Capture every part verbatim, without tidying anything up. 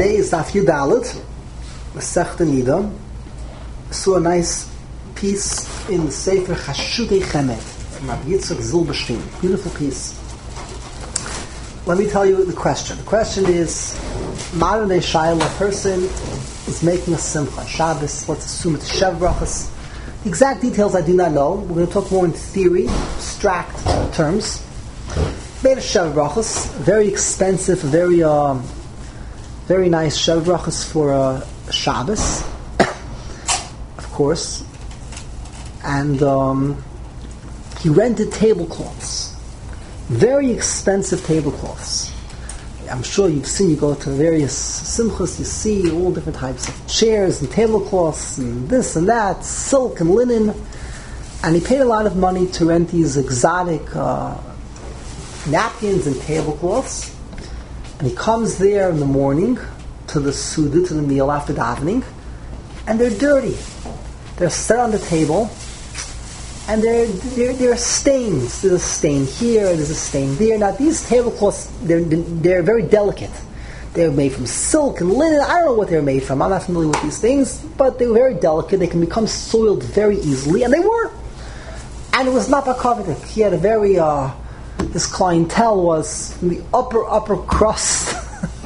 Today is Daf Yudalit, Masechta Nida. I saw a nice piece in the Sefer Chashutei Chemet from Rabbi Yitzchak Zilberstein. Beautiful piece. Let me tell you the question. The question is, modern day Shaila, a person is making a Simcha, Shabbos, let's assume it's Shev Brachas. The exact details I do not know. We're going to talk more in theory, abstract terms. Made a Shev Brachas, very expensive, very um, very nice Shev Brachas for uh, Shabbos, of course. And um, he rented tablecloths, very expensive tablecloths. I'm sure you've seen, you go to various simchas, you see all different types of chairs and tablecloths and this and that, silk and linen. And he paid a lot of money to rent these exotic uh, napkins and tablecloths. And he comes there in the morning to the suda, to the meal after davening, and they're dirty. They're set on the table, and there there there are stains. There's a stain here, there's a stain there. Now these tablecloths, they're they're very delicate. They're made from silk and linen. I don't know what they're made from. I'm not familiar with these things, but they're very delicate. They can become soiled very easily, and they were. And it was not Bakavidik. He had a very uh, his clientele was from the upper upper crust,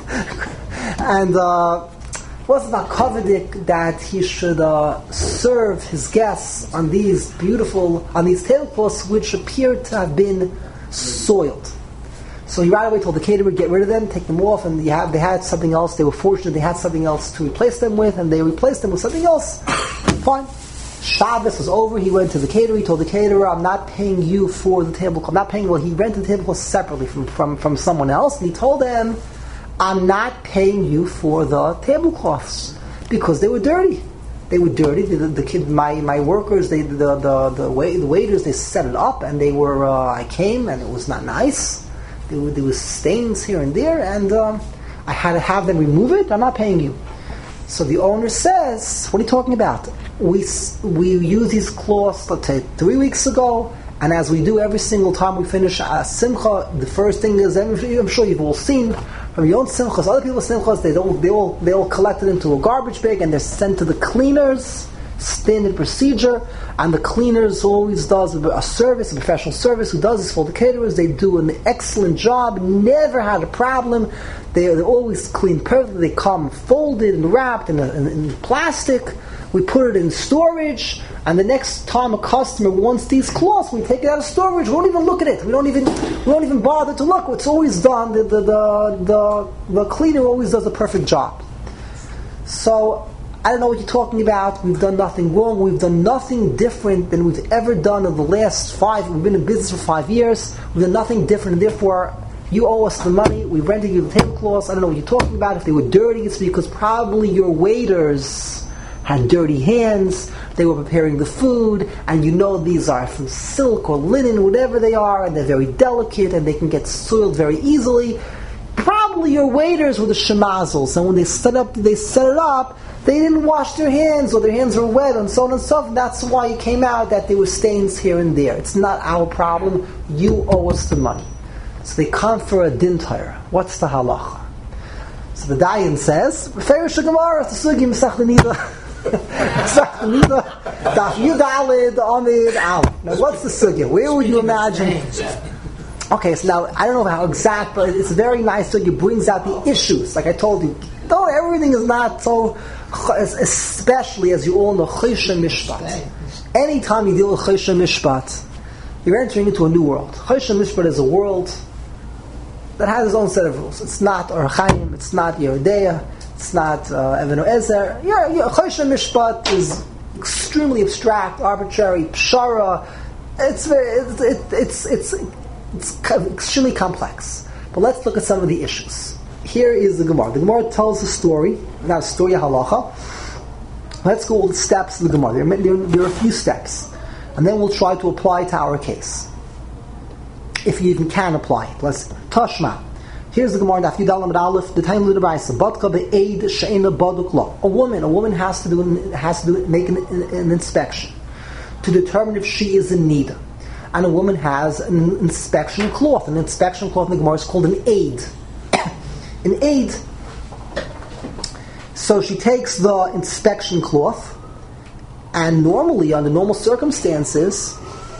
and uh, it wasn't Bakavidik that he should uh, serve his guests on these beautiful on these tablecloths which appeared to have been soiled. So he right away told the caterer, get rid of them, take them off, and you have, they had something else. They were fortunate they had something else to replace them with, and they replaced them with something else. Fine. Shabbos was over, he went to the caterer, he told the caterer, I'm not paying you for the tablecloth. I'm not paying, well, he rented the tablecloth separately from, from, from someone else, and he told them, I'm not paying you for the tablecloths, because they were dirty. They were dirty. The, the, the kid, my, my workers, they, the, the, the, wait, the waiters, they set it up, and they were, uh, I came, and it was not nice. There were, there was stains here and there, and um, I had to have them remove it. I'm not paying you. So the owner says, what are you talking about? We we use these cloths, let's say, three weeks ago, and as we do every single time we finish a simcha, the first thing is, I'm sure you've all seen from your own simchas, other people's simchas, they don't, they all they all collect it into a garbage bag and they're sent to the cleaners. Standard procedure, and the cleaners always does a service, a professional service who does this for the caterers. They do an excellent job, never had a problem. They, they're always clean perfectly. They come folded and wrapped in, a, in, in plastic. We put it in storage, and the next time a customer wants these cloths, we take it out of storage. We don't even look at it. We don't even we don't even bother to look. It's always done. The the the the, the cleaner always does a perfect job. So I don't know what you're talking about. We've done nothing wrong. We've done nothing different than we've ever done in the last five. We've been in business for five years. We've done nothing different, and therefore you owe us the money. We rented you the tablecloths. I don't know what you're talking about. If they were dirty, it's because probably your waiters had dirty hands. They were preparing the food, and you know these are from silk or linen, whatever they are, and they're very delicate, and they can get soiled very easily. Probably your waiters were the shemazels, and when they set up, they set it up. They didn't wash their hands, or their hands were wet, and so on and so forth. That's why it came out that there were stains here and there. It's not our problem. You owe us the money. So they come for a din Torah. What's the halacha? So the Dayan says, "Referish Gemara, the sugi Masechta Nida, Masechta Nida, Daf Yudalid Amid Al." Now, what's the sugya? Where would you imagine? Okay, so now I don't know how exact, but it's very nice. So it brings out the issues, like I told you. Though everything is not so, especially as you all know, Choshen Mishpat. Anytime you deal with Choshen Mishpat, you're entering into a new world. Choshen Mishpat is a world that has its own set of rules. It's not Or Chaim, it's not Yehudeya, it's not uh, Even Ezer. Yeah, yeah, Choshen Mishpat is extremely abstract, arbitrary, pshara. It's very, it's it's it's, it's it's extremely complex. But let's look at some of the issues. Here is the Gemara. The Gemara tells a story, not a story, a halacha. Let's go all the steps of the Gemara. There, there, there are a few steps. And then we'll try to apply to our case. If you even can apply it. Let's Tashma. Here's the Gemara, Daf Yudal Amud Aleph, the time of the Baisa. Batka be'eid she'ena baduk lo. A woman, a woman has to do has to do, make an, an, an inspection to determine if she is in nida. And a woman has an inspection cloth. An inspection cloth in the Gemara is called an aid. An aid So she takes the inspection cloth, and normally, under normal circumstances,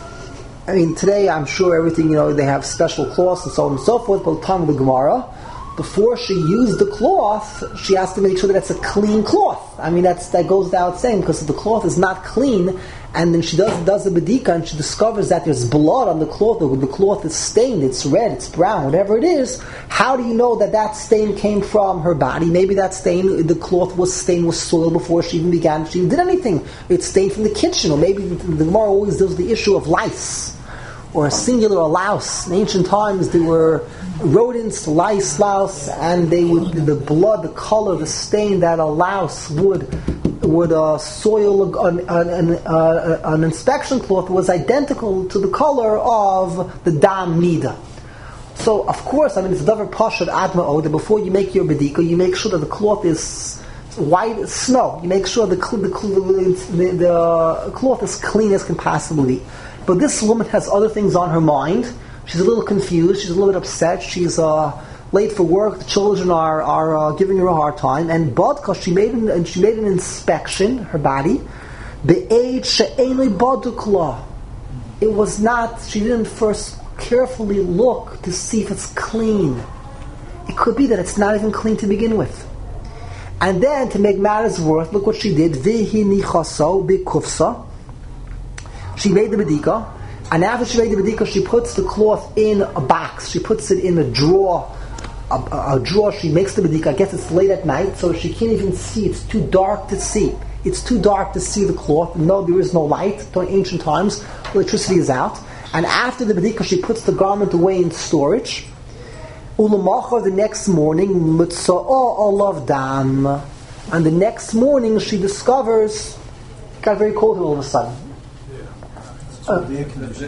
I mean, today I'm sure everything, you know, they have special cloths and so on and so forth, but the time of the Gemara, before she used the cloth, she has to make sure that it's a clean cloth. I mean, that's that goes without saying, because if the cloth is not clean, and then she does does a bedika, and she discovers that there's blood on the cloth, the, the cloth is stained, it's red, it's brown, whatever it is, how do you know that that stain came from her body? Maybe that stain, the cloth was stained with soil before she even began, she even did anything. It's stained from the kitchen, or maybe the, the Gemara always deals with the issue of lice, or a singular, a louse. In ancient times, there were rodents, lice, louse, and they would, the blood, the color, the stain that a louse would would uh, soil an, an, uh, an inspection cloth was identical to the color of the dam nida. So, of course, I mean, it's davar pashut adma'od that before you make your bedika, you make sure that the cloth is white as snow. You make sure the, the, the, the cloth is clean as can possibly be. But this woman has other things on her mind. She's a little confused. She's a little bit upset. She's uh, late for work. The children are are uh, giving her a hard time. And but because she made an, and she made an inspection, her body, be'ed she'enoi badukla. It was not. She didn't first carefully look to see if it's clean. It could be that it's not even clean to begin with. And then to make matters worse, look what she did. Vihi nichaso bikufsa. She made the bedika, and after she made the bedika, she puts the cloth in a box. She puts it in a drawer, a, a, a drawer. She makes the bedika. I guess it's late at night, so she can't even see. It's too dark to see. It's too dark to see the cloth. No, there is no light. During ancient times, electricity is out. And after the bedika, she puts the garment away in storage. Ulamacha, the next morning, mitza'ah olav dam. And the next morning, she discovers, it got very cold all of a sudden. Uh, the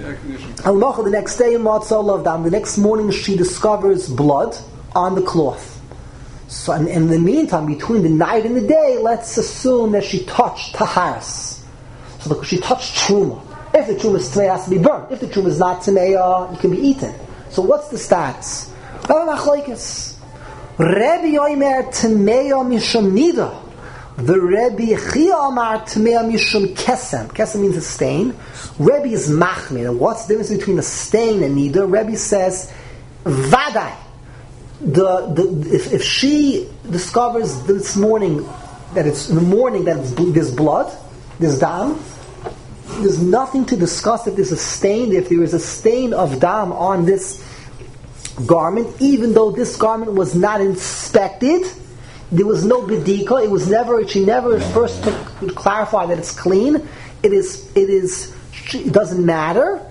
next day, the next morning, she discovers blood on the cloth. So, and, and in the meantime, between the night and the day, let's assume that she touched taharas. So, look, she touched truma. If the truma is tamei, it has to be burnt. If the truma is not tamei, it can be eaten. So, what's the stats? Rebbe Yomer tamei mishum nida. The Rebbe Chia Amar Tmea Mishum Kesem. Kesem means a stain. Rebbe is Machmir. What's the difference between a stain and nida? Rebbe says, Vadai. The, the, if, if she discovers this morning, that it's in the morning that it's, there's blood, there's dam, there's nothing to discuss if there's a stain, if there is a stain of dam on this garment, even though this garment was not inspected. There was no bedika. It was never. She never first took, clarify that it's clean. It is. It is. It doesn't matter.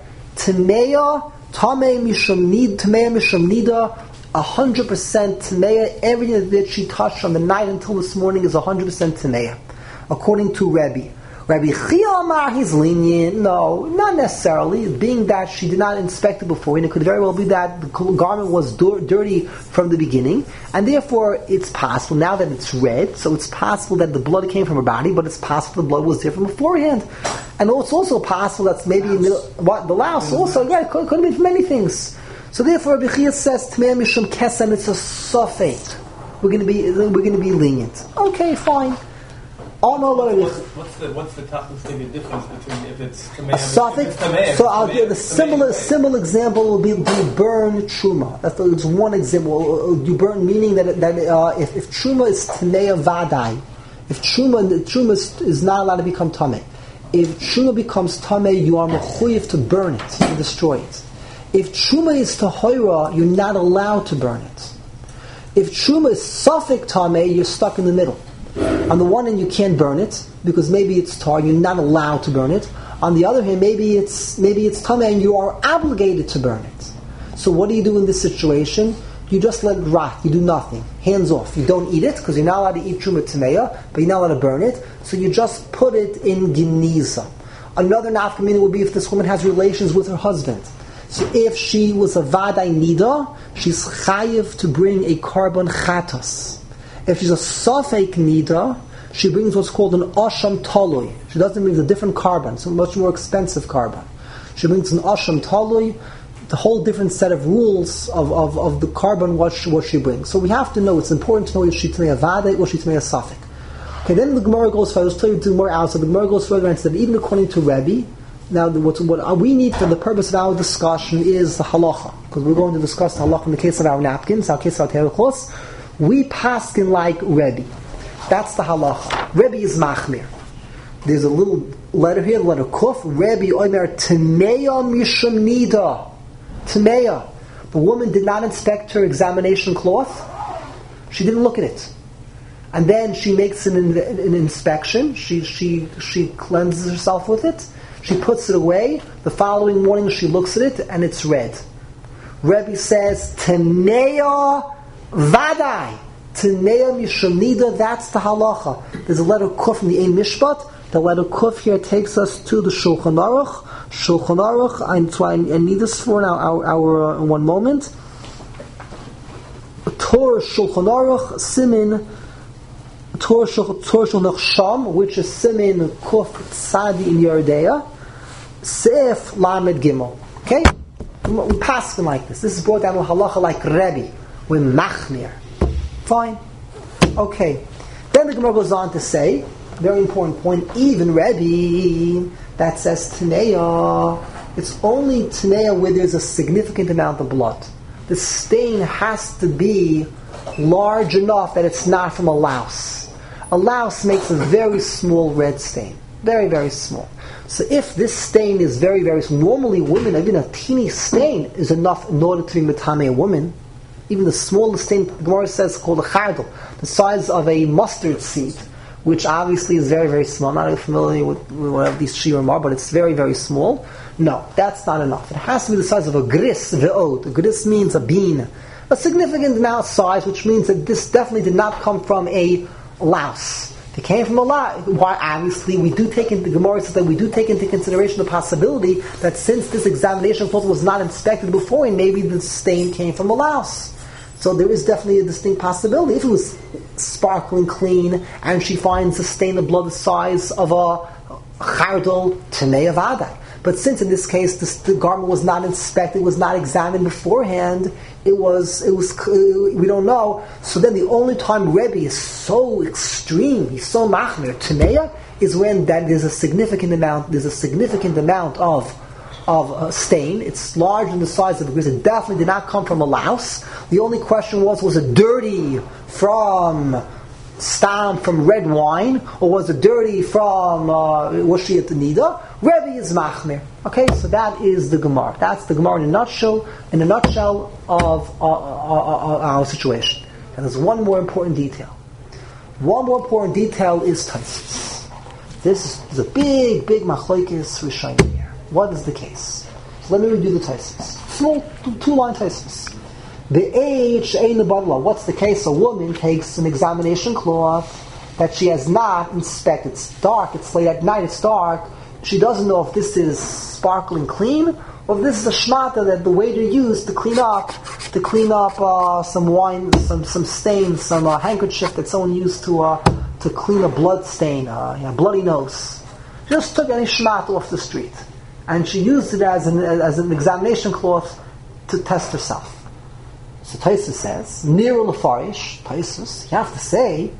Tameya, tamei mishum nid, tameya mishum nida, a hundred percent tameya. Everything that she touched from the night until this morning is a hundred percent tameya, according to Rebbe. Rabbi Chia Amar, he's lenient. No, not necessarily. Being that she did not inspect it before, and it could very well be that the garment was dur- dirty from the beginning, and therefore it's possible, now that it's red, so it's possible that the blood came from her body, but it's possible the blood was there from beforehand. And it's also possible that's maybe in the, what, the louse also, yeah, it could, could be many things. So therefore Rabbi Chia says, Tmei Mishum Kesem, it's a sofek. We're going to be, we're going to be lenient. Okay, fine. Oh no! What's, what's the what's the toughest thing, the difference between if it's tamei, a suffix? So I'll give the similar similar example will be: do you burn truma? That's it's one example. Do you burn meaning that that uh, if, if truma is tamei vadai, if truma truma is, is not allowed to become tamei, if truma becomes tamei, you are mechuyev to burn it, to destroy it. If truma is tahora, you're not allowed to burn it. If truma is suffix tamei, you're stuck in the middle. On the one hand, you can't burn it because maybe it's tar. You're not allowed to burn it. On the other hand, maybe it's maybe it's tamei and you are obligated to burn it. So what do you do in this situation? You just let it rot. You do nothing. Hands off. You don't eat it because you're not allowed to eat truma tameya, but you're not allowed to burn it. So you just put it in geniza. Another nafkamina would be if this woman has relations with her husband. So if she was a vadai nida, she's chayiv to bring a carbon chatas. If she's a safek nida, she brings what's called an asham talui. She doesn't bring a different carbon, it's a much more expensive carbon. She brings an asham talui, the whole different set of rules of, of, of the carbon what she, what she brings. So we have to know, it's important to know if she tamei avada or she tamei safek. Okay, then the Gemara goes further. Let's tell you to more out. So the Gemara goes further and said, even according to Rebbe, now what, what we need for the purpose of our discussion is the halacha, because we're going to discuss the halacha in the case of our napkins, our case of our tablecloths. We paskin like Rebbe. That's the halacha. Rebbe is machmir. There's a little letter here, the letter kuf. Rebbe omer tneya mishum nida. Tneya. The woman did not inspect her examination cloth. She didn't look at it. And then she makes an, an inspection. She she she cleanses herself with it. She puts it away. The following morning she looks at it and it's red. Rebbe says, Teneya vadai. Teneya mishamnida, that's the halacha. There's a letter kuf from the Ein Mishpat. The letter kuf here takes us to the Shulchan Aruch. Shulchan Aruch, I, so I, I need this for now, our, our uh, one moment. Torah Shulchan Aruch, Simin, Torah Shulchan Sham, which is Simin Kuf Tzadi in Yeridea, Seif Lamed Gimel. Okay? We pass them like this. This is brought down to halacha like Rebbe. We're machmir. Fine. Okay. Then the Gemara goes on to say, very important point, even Rebbe, that says Taneya, it's only Taneya where there's a significant amount of blood. The stain has to be large enough that it's not from a louse. A louse makes a very small red stain. Very, very small. So if this stain is very, very small, normally women, even a teeny stain is enough in order to be metame a woman. Even the smallest stain, the Gemara says, called a chardal, the size of a mustard seed, which obviously is very, very small. I'm not really familiar with, with whatever these shiurim are, but it's very, very small. No, that's not enough. It has to be the size of a gris ve'od. A gris means a bean. A significant amount of size, which means that this definitely did not come from a louse. It came from a louse. Why? Obviously, we do take into, the Gemara says that we do take into consideration the possibility that since this examination cloth was not inspected before, and maybe the stain came from a louse. So there is definitely a distinct possibility. If it was sparkling clean, and she finds a stain of blood the size of a chardal, Tanei Avada. But since in this case this, the garment was not inspected, was not examined beforehand, it was, it was, we don't know. So then the only time Rebbe is so extreme, he's so machmir, Taneya, is when that there's a significant amount, there's a significant amount of of uh, stain. It's large in the size of it because it definitely did not come from a louse. The only question was, was it dirty from stam, from red wine, or was it dirty from, uh, was she at the nida? Rebbe is machmir. Okay, so that is the Gemara. That's the Gemara in a nutshell, in a nutshell of uh, uh, uh, our situation. And there's one more important detail. One more important detail is Taisus. This is a big, big machlokes rishonim here. What is the case? So let me review the Taisus. Small, two-line Taisus. The age ain't the badla. What's the case? A woman takes an examination cloth that she has not inspected. It's dark, it's late at night, it's dark. She doesn't know if this is sparkling clean or if this is a shmata that the waiter used to clean up, to clean up uh, some wine, some some stains, some uh, handkerchief that someone used to uh, to clean a blood stain, uh, yeah, bloody nose. She just took any shmata off the street and she used it as an as an examination cloth to test herself. So Taisus says, Nira Lefarish, Taisus, you have to say,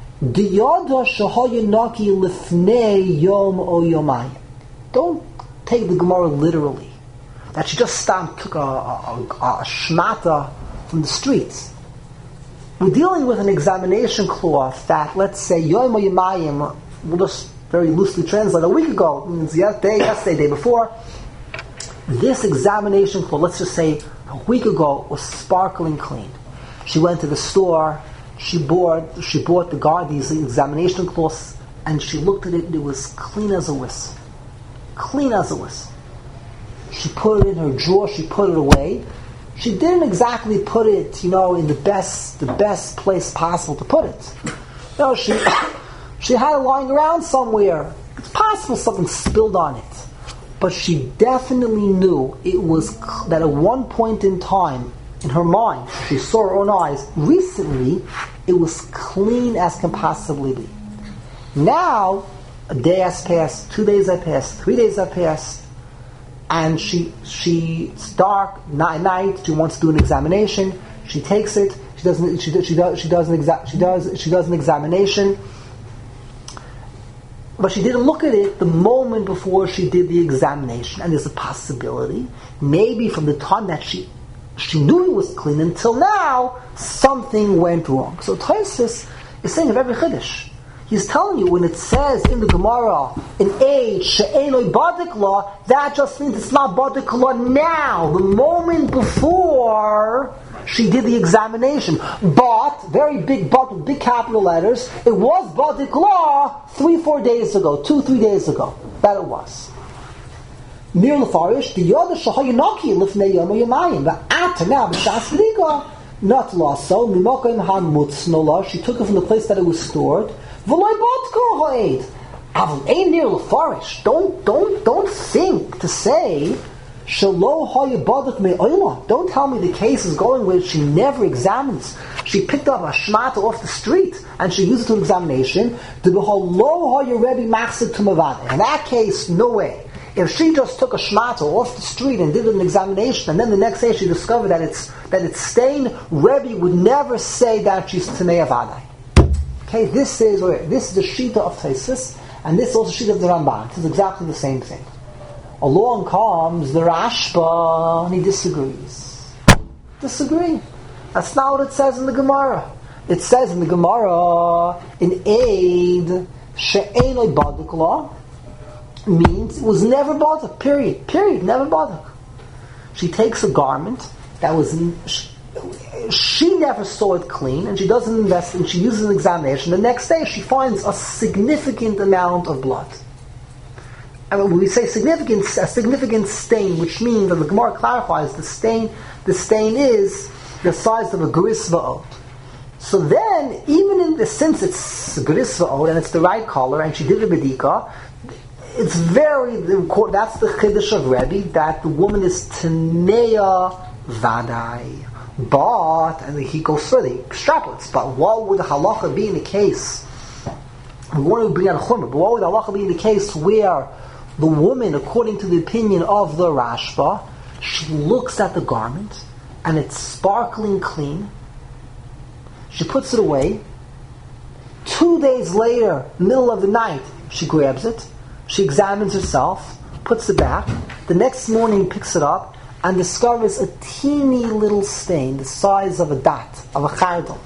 Diyada shahayanaki lifnei yom o yomayim. Don't take the Gemara literally. That she just stopped, took a, a, a, a shmata from the streets. We're dealing with an examination cloth that, let's say, yom o yomayim, we'll just very loosely translate, a week ago, means yesterday, yesterday, day before. This examination cloth, let's just say, a week ago, was sparkling clean. She went to the store, she bought, she bought the guard these examination cloths, and she looked at it, and it was clean as a whistle. Clean as a whistle. She put it in her drawer, she put it away. She didn't exactly put it, you know, in the best the best place possible to put it. You know, she she had it lying around somewhere. It's possible something spilled on it. But she definitely knew it was that at one point in time, in her mind, she saw her own eyes, recently, it was clean as can possibly be. Now, a day has passed, two days have passed, three days have passed, and she, she, it's dark, night, night, she wants to do an examination, she takes it, she doesn't, she, she does, she does an exa- she does, she does an examination, but she didn't look at it the moment before she did the examination. And there's a possibility, maybe from the time that she she knew it was clean until now, something went wrong. So Tosfos is saying of every chiddush. He's telling you when it says in the Gemara, in age, she'enoi badik law, that just means it's not badik law now, the moment before she did the examination. But, very big but with big capital letters, it was badik law three, four days ago, two, three days ago. That it was. Mir lefarish, the yoda shahayinaki lifnei yom yamayim, but after now, b'shas v'dika, not lasso, mimokim hamutznola, she took it from the place that it was stored. Don't don't don't think to say don't tell me the case is going where she never examines. She picked up a shmata off the street and she used it to examination. In that case, no way. If she just took a shmata off the street and did an examination, and then the next day she discovered that it's that it's stained, Rebbe would never say that she's Tmei Avadai. Okay, this is this is the Shita of Tosfos, and this is also the Shita of the Ramban. This is exactly the same thing. Along comes the Rashba, and he disagrees. Disagree. That's not what it says in the Gemara. It says in the Gemara, in Eid, she'enoi badik law, means it was never badik, period. Period, never badik. She takes a garment that was... She, she never saw it clean, and she doesn't invest, and she uses an examination. The next day, she finds a significant amount of blood. And when we say significant, a significant stain, which means, and the Gemara clarifies, the stain, the stain is the size of a gris va'od. So then, even in the since it's gris va'od and it's the right color, and she did a bedika, it's very that's the chiddush of Rebbe that the woman is tneya vadai. But, and he goes further, he extrapolates, but what would the halacha be in the case? We want to bring out a chumrah, but what would the halacha be in the case where the woman, according to the opinion of the Rashba, she looks at the garment and it's sparkling clean, she puts it away, two days later, middle of the night, she grabs it, she examines herself, puts it back, the next morning picks it up, and discovers a teeny little stain, the size of a dot, of a chardal.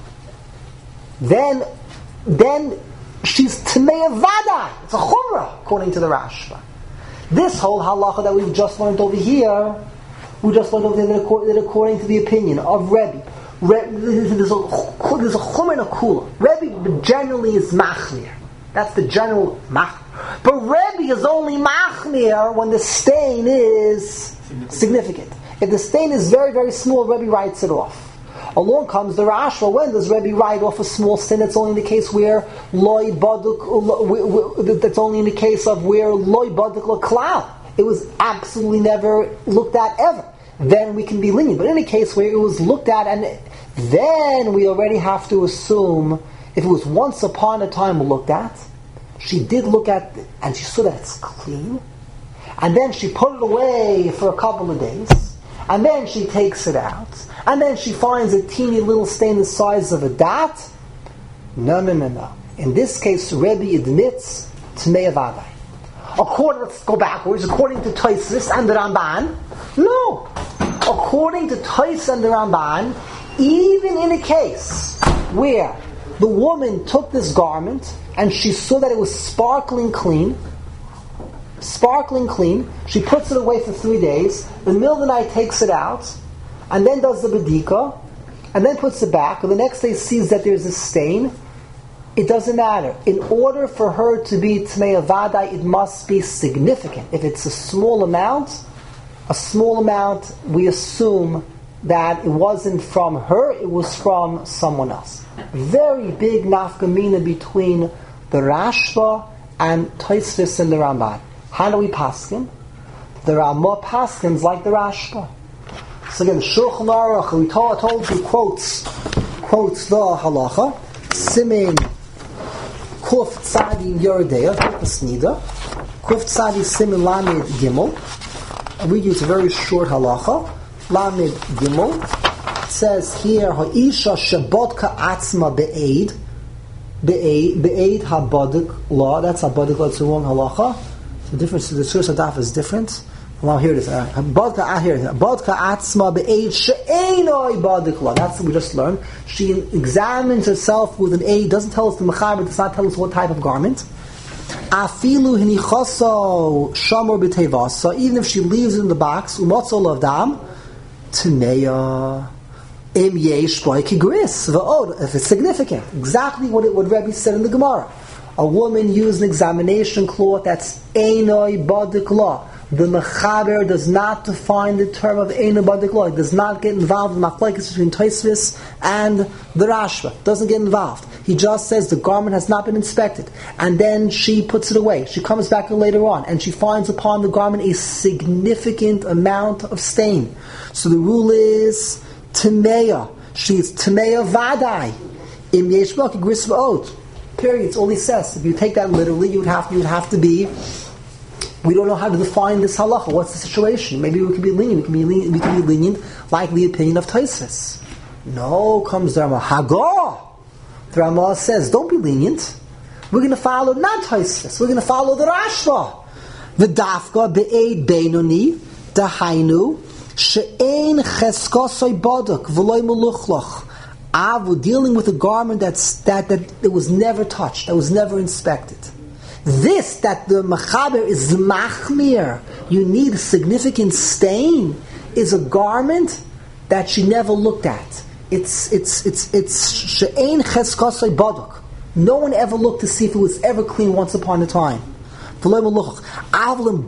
Then, then she's Tmei Avadai. It's a chumrah, according to the Rashba. This whole halacha that we've just learned over here, we just learned over here that according to the opinion of Rebbe, Rebbe there's a there's a chumrah and a kula. Rebbe generally is machmir. That's the general machmir. But Rebbe is only machmir when the stain is significant. If the stain is very, very small, Rebbe writes it off. Along comes the Rashba. When does Rebbe write off a small stain? It's only in the case where loy baduk. That's only in the case of where loy baduk l'klal. It was absolutely never looked at ever. Then we can be lenient. But in a case where it was looked at, and then we already have to assume if it was once upon a time looked at, she did look at, and she saw that it's clean. And then she put it away for a couple of days, and then she takes it out, and then she finds a teeny little stain the size of a dot. No, no, no, no. In this case, Rebbe admits Tmei Avadai. According, let's go backwards. According to Tosfos and the Ramban, no. According to Tosfos and the Ramban, even in a case where the woman took this garment and she saw that it was sparkling clean, sparkling clean, she puts it away for three days, in the middle of the night takes it out, and then does the bedika, and then puts it back, and the next day sees that there's a stain, it doesn't matter. In order for her to be Tmei Avadai, it must be significant. If it's a small amount, a small amount, we assume that it wasn't from her, it was from someone else. Very big nafkamina between the Rashba and Tosfos and the Ramban. How do we paskin? The Ramah paskins like the Rashba. So again, Shulchan Aruch, we told, told you quotes quotes the halacha. Simin Kuf Tzadi Yoredeya, Pasnida. Kuf Tzadi Simin Lamed Gimel. And we use a very short halacha. Lamed Gimel. It says here, Ha'isha Shabotka Atzma Be'eid. be'ed be'ed habadik law. That's habadik law. It's the wrong halacha. The difference. The source of daf is different. Well, here it is. Habadik ah here. Habadik atzma be'ed she'enoi badik law. That's what we just learned. She examines herself with an aid. Doesn't tell us the mechaber. Does not tell us what type of garment. Afilu hinichaso shamor b'tevasa. Even if she leaves it in the box, umatzol of dam tmeya. Im yesh boy kigris v'od. If it's significant, exactly what it, what Rebbe said in the Gemara. A woman used an examination cloth that's einoi badik law. The mechaber does not define the term of einoi badik law. It does not get involved in machlekes between Tosfos and the Rashba. Doesn't get involved. He just says the garment has not been inspected, and then she puts it away. She comes back later on, and she finds upon the garment a significant amount of stain. So the rule is Tameya. She's Tameya Vadai. Im yesh bo kigris v'od. Period. It's all he says. If you take that literally, you'd have you would have to be. We don't know how to define this halacha. What's the situation? Maybe we can be lenient. We can be lenient. We can be lenient, like the opinion of Tosfos. No, comes the Rama. Hagah. The Rama says, don't be lenient. We're going to follow not Tosfos. We're going to follow the Rashba. The dafka be'ed beinoni dahainu. She'ein cheskosoi baduk v'loy meluchlach. Avu, dealing with a garment that's, that, that that was never touched, that was never inspected. This, that the mechaber is machmir, you need a significant stain, is a garment that she never looked at. It's it's it's it's she'ein cheskosoi baduk. No one ever looked to see if it was ever clean once upon a time. Then he goes on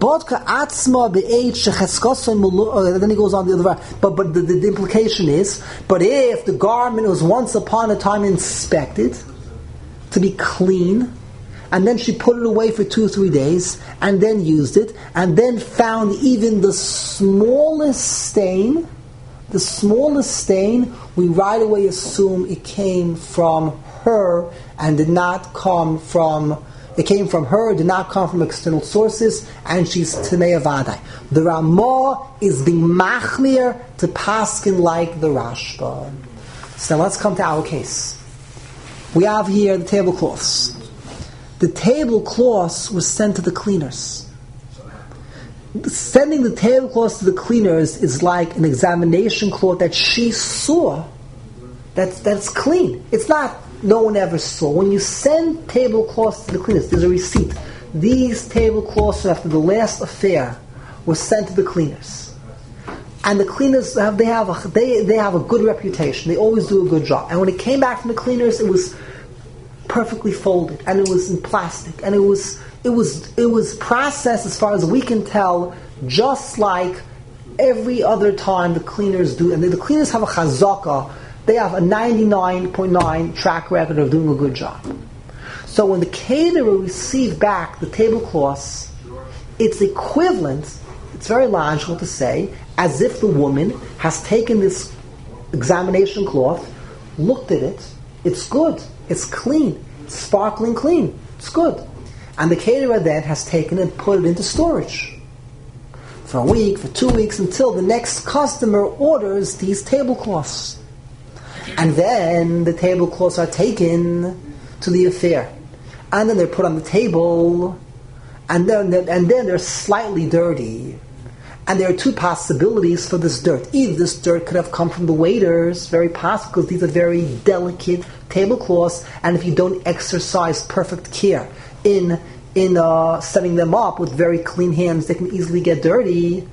the other way. But, but the, the, the implication is, but if the garment was once upon a time inspected to be clean, and then she put it away for two or three days, and then used it, and then found even the smallest stain, the smallest stain, we right away assume it came from her and did not come from It came from her, it did not come from external sources, and she's Tmei Vadai. The Ramah is being machmir to paskin like the Rashba. So now let's come to our case. We have here the tablecloths. The tablecloths were sent to the cleaners. Sending the tablecloths to the cleaners is like an examination cloth that she saw that's, that's clean. It's not no one ever saw. When you send tablecloths to the cleaners, there's a receipt. These tablecloths, after the last affair, were sent to the cleaners, and the cleaners have they have a they they have a good reputation. They always do a good job. And when it came back from the cleaners, it was perfectly folded, and it was in plastic, and it was it was it was processed as far as we can tell, just like every other time the cleaners do. And the, the cleaners have a chazaka. They have a ninety-nine point nine track record of doing a good job. So when the caterer received back the tablecloths, it's equivalent, it's very logical to say, as if the woman has taken this examination cloth, looked at it, it's good, it's clean, it's sparkling clean, it's good. And the caterer then has taken it and put it into storage for a week, for two weeks, until the next customer orders these tablecloths. And then the tablecloths are taken to the affair, and then they're put on the table, and then and then they're slightly dirty. And there are two possibilities for this dirt. Either this dirt could have come from the waiters, very possible, because these are very delicate tablecloths, and if you don't exercise perfect care in in uh, setting them up with very clean hands, they can easily get dirty.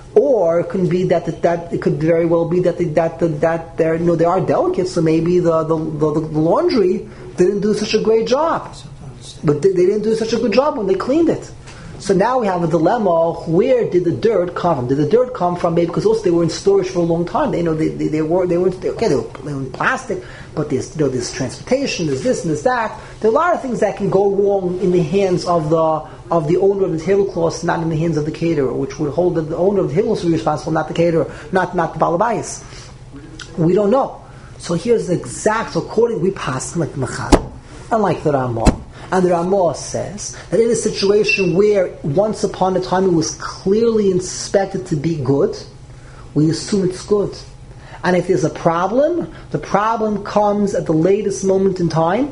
Or it could be that that, that it could very well be that the, that the, that they're you know they are delicate, so maybe the the, the the laundry didn't do such a great job, but they, they didn't do such a good job when they cleaned it. So now we have a dilemma: where did the dirt come from? Did the dirt come from maybe because also they were in storage for a long time? They you know they they, they were they were okay they were, they were in plastic, but there's you know there's transportation, there's this and there's that. There are a lot of things that can go wrong in the hands of the of the owner of the tablecloths, not in the hands of the caterer, which would hold that the owner of the tablecloths would be responsible, not the caterer, not not the balabayis. We don't know. So here's the exact. So according we pass like Machal, unlike the Ramah. And the Ramah says that in a situation where once upon a time it was clearly inspected to be good, we assume it's good. And if there's a problem, the problem comes at the latest moment in time,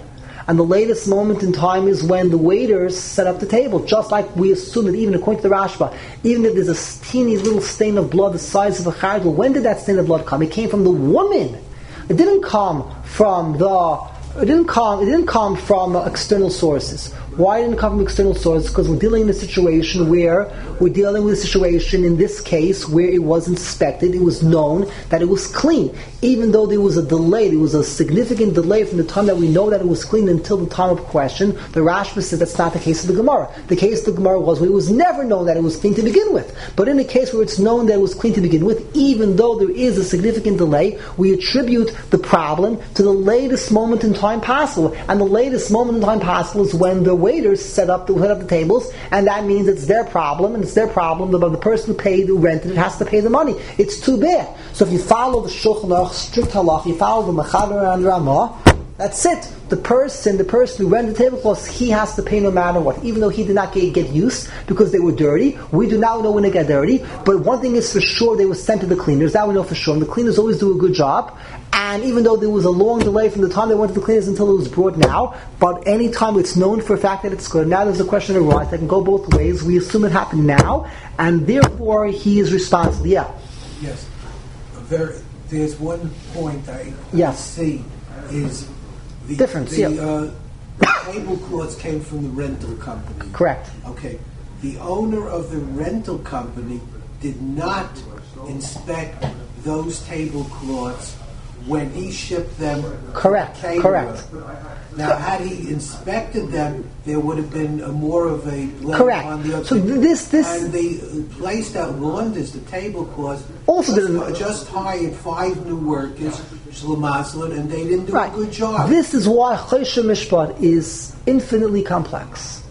And the latest moment in time is when the waiters set up the table. Just like we assume that even according to the Rashba, even if there's a teeny little stain of blood the size of a chardal, when did that stain of blood come? It came from the woman. It didn't come from the. It didn't come. It didn't come from external sources. Why didn't it come from external sources? Because we're dealing in a situation where we're dealing with a situation in this case where it was inspected, it was known that it was clean. Even though there was a delay, there was a significant delay from the time that we know that it was clean until the time of question. The Rashba says that's not the case of the Gemara. The case of the Gemara was where it was never known that it was clean to begin with. But in a case where it's known that it was clean to begin with, even though there is a significant delay, we attribute the problem to the latest moment in time possible. And the latest moment in time possible is when the waiters set up the set up the tables, and that means it's their problem, and it's their problem. The, the person who paid, who rented it, has to pay the money. It's too bad. So if you follow the Shulchan Aruch strict halach, you follow the Mechaber and Ramah, that's it. The person, the person who rented the tablecloths, he has to pay no matter what, even though he did not get, get used because they were dirty. We do not know when they get dirty, but one thing is for sure, they were sent to the cleaners. That we know for sure. And the cleaners always do a good job. And even though there was a long delay from the time they went to the cleaners until it was brought now, but any time it's known for a fact that it's good, now there's a question of rights that can go both ways. We assume it happened now, and therefore he is responsible. Yeah. Yes. There, there's one point I yes. see is the difference. The, yeah. uh, the tablecloths came from the rental company. Correct. Okay. The owner of the rental company did not inspect those tablecloths when he shipped them. Correct. To Correct. Now, had he inspected them, there would have been a more of a blame Correct. on the other. So this, this, and the place that launders the tablecloths also just, didn't just hired five new workers, Shlemaslin, and they didn't do right. a good job. This is why Choshe Mishpat is infinitely complex.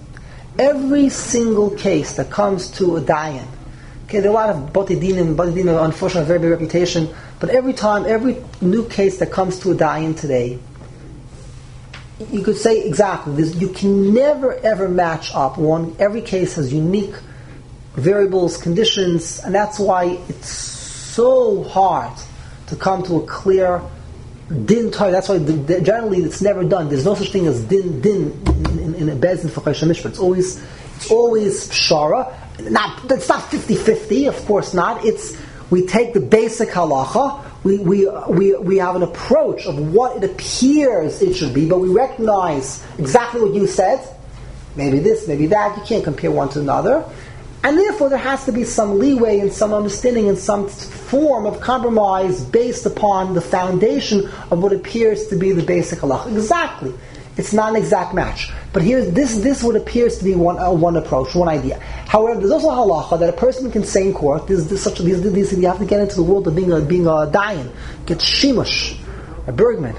Every single case that comes to a dayan, okay, there are a lot of Bati Dinim, Bati Dinim, unfortunately, have a very bad reputation, but every time, every new case that comes to a dayan today, you could say exactly this. You can never ever match up one. Every case has unique variables, conditions, and that's why it's so hard to come to a clear din Torah. That's why the, the, generally it's never done. There's no such thing as din din in, in, in a bezin for Choshe Mishpat. It's always it's always pshara. Not it's not fifty-fifty, of course not. It's we take the basic halacha. We, we we we have an approach of what it appears it should be, but we recognize exactly what you said. Maybe this, maybe that. You can't compare one to another. And therefore there has to be some leeway and some understanding and some form of compromise based upon the foundation of what appears to be the basic halacha. Exactly. It's not an exact match. But here, this this what appears to be one uh, one approach, one idea. However, there's also a halacha that a person can say in court. There's, there's such these, these, you have to get into the world of being a being a dayan, get shimush, a Bergman.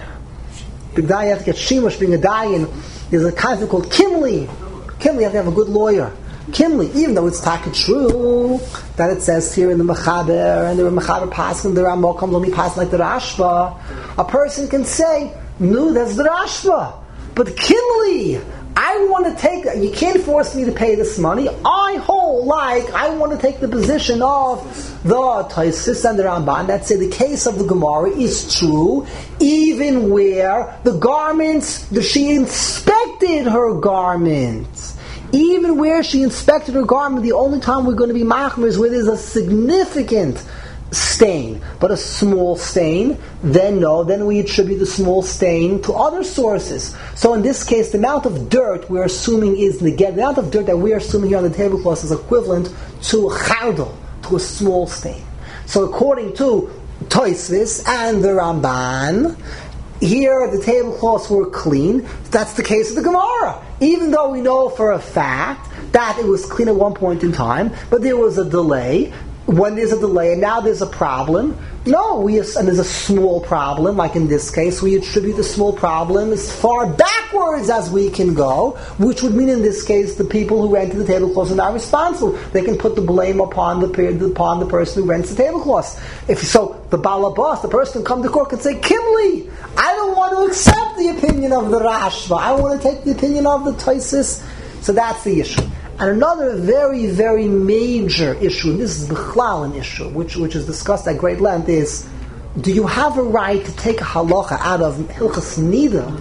Big dayan, you have to get shimush, being a dayan. There's a concept called kimli. Kimli, you have to have a good lawyer. Kimli, even though it's taka true that it says here in the Mechaber and the Mechaber pass and the Ramah comes only pass like the Rashba, a person can say, no, that's the Rashba. But Kimli, I want to take, you can't force me to pay this money. I hold like, I want to take the position of the Taisis and the Ramban that say the case of the Gemara is true, even where the garments, the, she inspected her garments. Even where she inspected her garment, the only time we're going to be machmir is where there's a significant stain, but a small stain, then no, then we attribute the small stain to other sources. So in this case, the amount of dirt we're assuming is neged. The amount of dirt that we're assuming here on the tablecloth is equivalent to a chardal, to a small stain. So according to Tosfos and the Ramban, here the tablecloths were clean. That's the case of the Gemara. Even though we know for a fact that it was clean at one point in time, but there was a delay. When there's a delay and now there's a problem, no, we and there's a small problem, like in this case, we attribute the small problem as far backwards as we can go, which would mean in this case the people who rented the tablecloths are not responsible. They can put the blame upon the upon the person who rents the tablecloths. If so, the balabas, the person come to court, can say, Kimli, I don't want to accept the opinion of the Rashba. I want to take the opinion of the Taisis. So that's the issue. And another very, very major issue, and this is B'chlal an issue, which which is discussed at great length, is do you have a right to take a halacha out of Hilchas Nida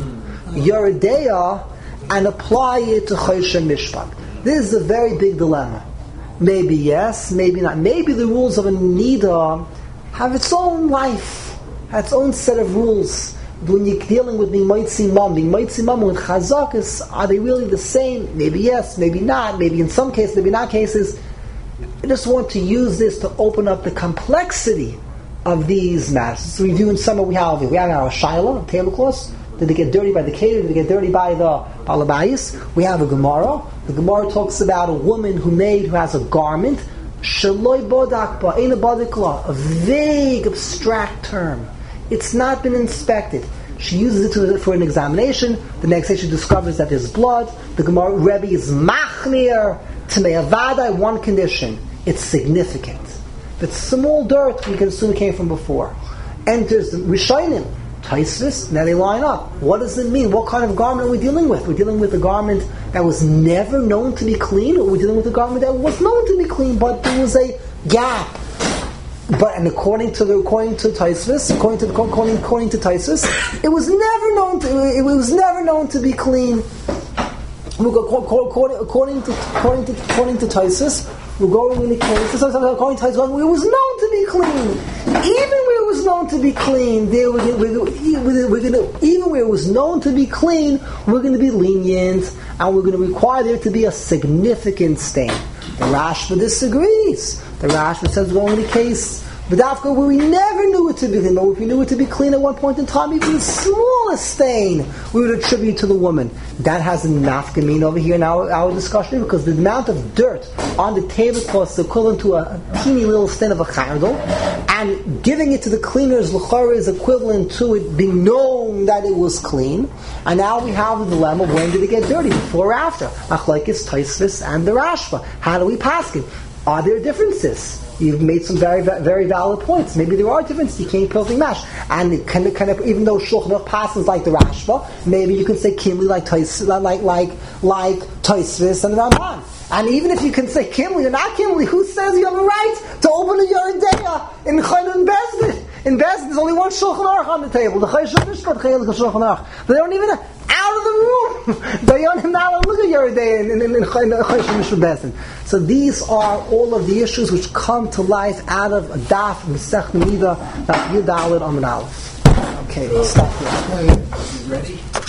Yeridea and apply it to Choshen Mishpat. This is a very big dilemma. Maybe yes, maybe not. Maybe the rules of a Nida have its own life, have its own set of rules. When you're dealing with Mimaitzi Mam, Mimaitzi Mam with Chazakas, are they really the same? Maybe yes, maybe not. Maybe in some cases, maybe not cases. I just want to use this to open up the complexity of these matters. So reviewing some of we have we have our Shaila, tablecloths. Did they get dirty by the caterer? Did they get dirty by the Balabayis? We have a Gemara. The Gemara talks about a woman who made, who has a garment. Shaloi bodakba, ein bodikla, a vague, abstract term. It's not been inspected. She uses it to, for an examination. The next day she discovers that there's blood. The Gemara Rebbe is machmir to me'avada, one condition. It's significant. If it's small dirt, we can assume it came from before. Enters the Rishonim, Taisvis, now they line up. What does it mean? What kind of garment are we dealing with? We're dealing with a garment that was never known to be clean, or we're dealing with a garment that was known to be clean, but there was a gap. But and according to the according to Taisvis, according to the, according according to Taisvis, it was never known to it was never known to be clean. We go according according to according to according to Taisvis, we're going in the case. According to Taisvis, it was known to be clean. Even where it was known to be clean, there we're, we're, we're, we're gonna, even where it was known to be clean, we're going to be lenient, and we're going to require there to be a significant stain. The Rashba disagrees. The Rashba says we're going in the case, but after where we never knew it to be clean, but if we knew it to be clean at one point in time, even the smallest stain we would attribute to the woman. That has a nafkamin over here in our, our discussion, because the amount of dirt on the tablecloth is equivalent to a, a teeny little stain of a chardal, and giving it to the cleaners l'chara is equivalent to it being known that it was clean. And now we have the dilemma: when did it get dirty, before or after? Achlaikis, Taisvis, and the Rashba. How do we pass it? Are there differences? You've made some very, very valid points. Maybe there are differences. You can't pilting mash, and it kind of, kind of, even though Shulchan Aruch passes like the Rashba, maybe you can say Kimli like Tais, like like like Taisvis and the Ramban. And even if you can say Kimli or not Kimli, who says you have a right to open a Yeridea in Chaynun Bezdin? In Bezdin, there's only one Shulchan Aruch on the table. The Chayshon Mishpat Chayil Shulchan Aruch. They don't even out of the room. They don't even know look at Yeridea in in in Chayshon Mishpat Bezdin. So these are all of the issues which come to life out of a daf Masech Nida, Daf Yud Daled Amud Aleph. Okay, let's stop here. You ready?